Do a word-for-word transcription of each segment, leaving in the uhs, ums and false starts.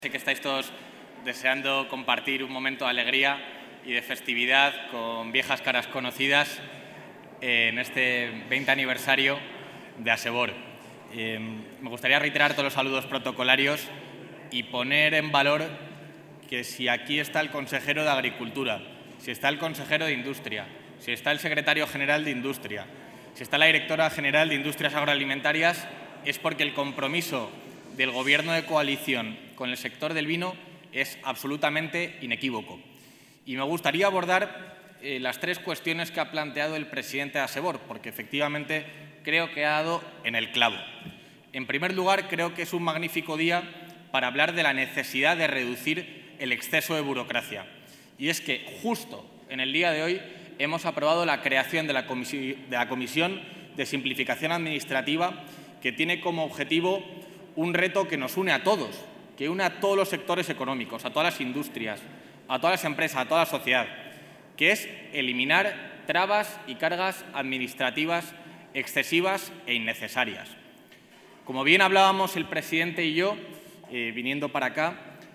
Sé que estáis todos deseando compartir un momento de alegría y de festividad con viejas caras conocidas en este veinte aniversario de Asebor. Eh, me gustaría reiterar todos los saludos protocolarios y poner en valor que si aquí está el consejero de Agricultura, si está el consejero de Industria, si está el secretario general de Industria, si está la directora general de Industrias Agroalimentarias, es porque el compromiso del Gobierno de coalición con el sector del vino es absolutamente inequívoco. Y me gustaría abordar eh, las tres cuestiones que ha planteado el presidente de Asebor, porque efectivamente creo que ha dado en el clavo. En primer lugar, creo que es un magnífico día para hablar de la necesidad de reducir el exceso de burocracia. Y es que justo en el día de hoy hemos aprobado la creación de la, comisi- de la Comisión de Simplificación Administrativa, que tiene como objetivo un reto que nos une a todos, que une a todos los sectores económicos, a todas las industrias, a todas las empresas, a toda la sociedad, que es eliminar trabas y cargas administrativas excesivas e innecesarias. Como bien hablábamos el presidente y yo, eh, viniendo para acá,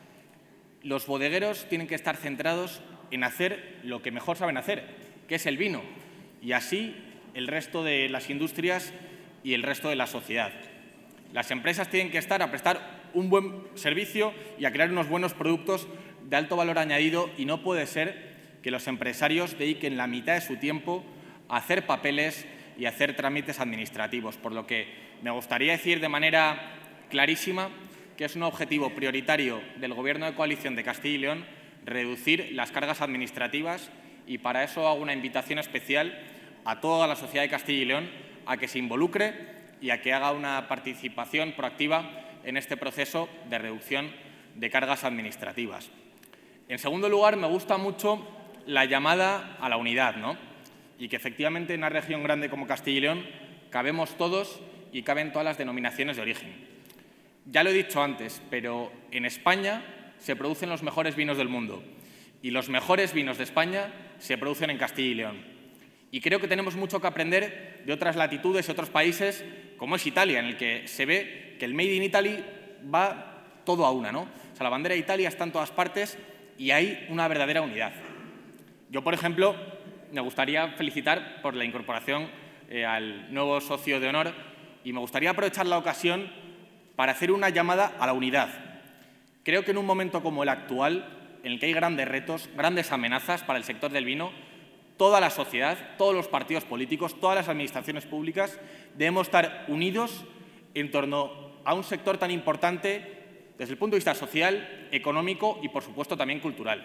los bodegueros tienen que estar centrados en hacer lo que mejor saben hacer, que es el vino, y así el resto de las industrias y el resto de la sociedad. Las empresas tienen que estar a prestar un buen servicio y a crear unos buenos productos de alto valor añadido, y no puede ser que los empresarios dediquen la mitad de su tiempo a hacer papeles y a hacer trámites administrativos, por lo que me gustaría decir de manera clarísima que es un objetivo prioritario del Gobierno de coalición de Castilla y León reducir las cargas administrativas, y para eso hago una invitación especial a toda la sociedad de Castilla y León a que se involucre y a que haga una participación proactiva en este proceso de reducción de cargas administrativas. En segundo lugar, me gusta mucho la llamada a la unidad, ¿no? Y que efectivamente en una región grande como Castilla y León cabemos todos y caben todas las denominaciones de origen. Ya lo he dicho antes, pero en España se producen los mejores vinos del mundo, y los mejores vinos de España se producen en Castilla y León. Y creo que tenemos mucho que aprender de otras latitudes y otros países, como es Italia, en el que se ve que el Made in Italy va todo a una, ¿no? O sea, la bandera de Italia está en todas partes y hay una verdadera unidad. Yo, por ejemplo, me gustaría felicitar por la incorporación eh, al nuevo socio de honor, y me gustaría aprovechar la ocasión para hacer una llamada a la unidad. Creo que en un momento como el actual, en el que hay grandes retos, grandes amenazas para el sector del vino, toda la sociedad, todos los partidos políticos, todas las administraciones públicas debemos estar unidos en torno a un sector tan importante desde el punto de vista social, económico y, por supuesto, también cultural.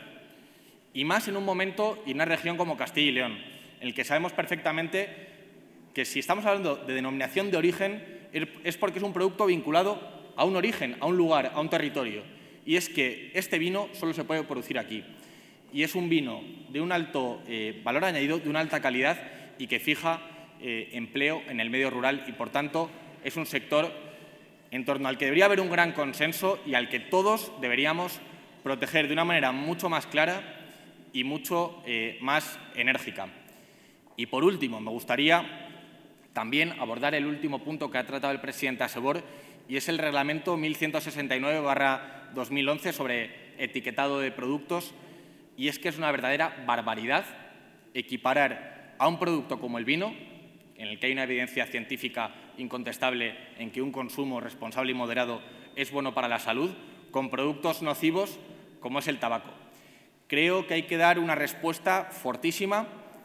Y más en un momento y en una región como Castilla y León, en el que sabemos perfectamente que si estamos hablando de denominación de origen es porque es un producto vinculado a un origen, a un lugar, a un territorio. Y es que este vino solo se puede producir aquí. Y es un vino de un alto eh, valor añadido, de una alta calidad, y que fija eh, empleo en el medio rural, y por tanto es un sector en torno al que debería haber un gran consenso y al que todos deberíamos proteger de una manera mucho más clara y mucho eh, más enérgica. Y por último, me gustaría también abordar el último punto que ha tratado el presidente Asebor, y es el reglamento mil ciento sesenta y nueve barra dos mil once sobre etiquetado de productos. Y es que es una verdadera barbaridad equiparar a un producto como el vino, en el que hay una evidencia científica incontestable en que un consumo responsable y moderado es bueno para la salud, con productos nocivos como es el tabaco. Creo que hay que dar una respuesta fortísima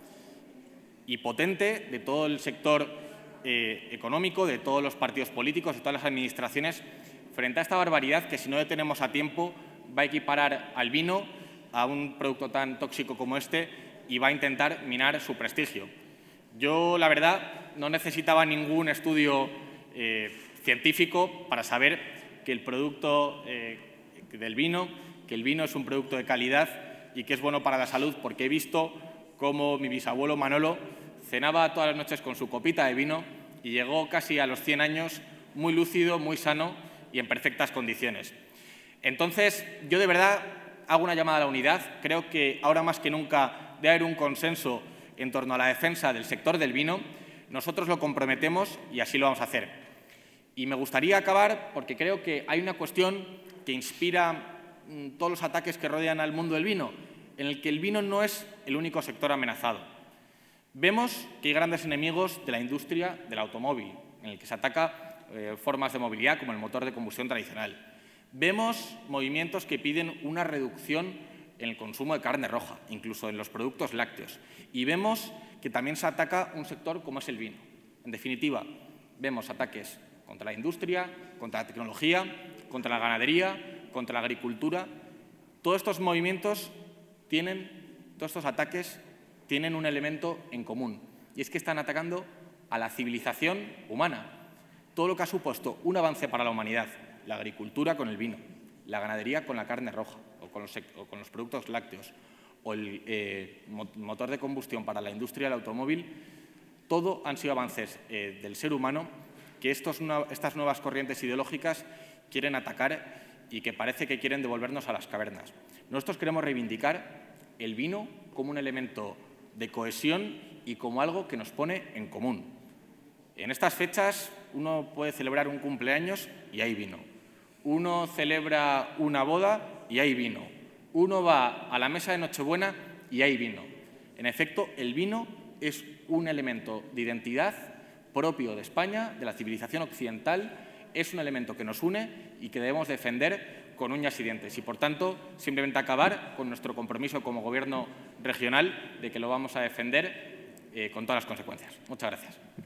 y potente de todo el sector eh, económico, de todos los partidos políticos, de todas las administraciones, frente a esta barbaridad que, si no detenemos a tiempo, va a equiparar al vino a un producto tan tóxico como este y va a intentar minar su prestigio. Yo, la verdad, no necesitaba ningún estudio eh, científico para saber que el producto eh, del vino, que el vino es un producto de calidad y que es bueno para la salud, porque he visto cómo mi bisabuelo Manolo cenaba todas las noches con su copita de vino y llegó casi a los cien años muy lúcido, muy sano y en perfectas condiciones. Entonces, yo de verdad hago una llamada a la unidad. Creo que ahora más que nunca debe haber un consenso en torno a la defensa del sector del vino. Nosotros lo comprometemos y así lo vamos a hacer. Y me gustaría acabar porque creo que hay una cuestión que inspira mmm, todos los ataques que rodean al mundo del vino, en el que el vino no es el único sector amenazado. Vemos que hay grandes enemigos de la industria del automóvil, en el que se ataca eh, formas de movilidad como el motor de combustión tradicional. Vemos movimientos que piden una reducción en el consumo de carne roja, incluso en los productos lácteos. Y vemos que también se ataca un sector como es el vino. En definitiva, vemos ataques contra la industria, contra la tecnología, contra la ganadería, contra la agricultura. Todos estos movimientos tienen, todos estos ataques tienen un elemento en común, y es que están atacando a la civilización humana. Todo lo que ha supuesto un avance para la humanidad, la agricultura con el vino, la ganadería con la carne roja o con los, o con los productos lácteos, o el eh, motor de combustión para la industria del automóvil, todo han sido avances eh, del ser humano que estos, estas nuevas corrientes ideológicas quieren atacar y que parece que quieren devolvernos a las cavernas. Nosotros queremos reivindicar el vino como un elemento de cohesión y como algo que nos pone en común. En estas fechas uno puede celebrar un cumpleaños y hay vino. Uno celebra una boda y hay vino. Uno va a la mesa de Nochebuena y hay vino. En efecto, el vino es un elemento de identidad propio de España, de la civilización occidental, es un elemento que nos une y que debemos defender con uñas y dientes. Y, por tanto, simplemente acabar con nuestro compromiso como Gobierno regional de que lo vamos a defender eh, con todas las consecuencias. Muchas gracias.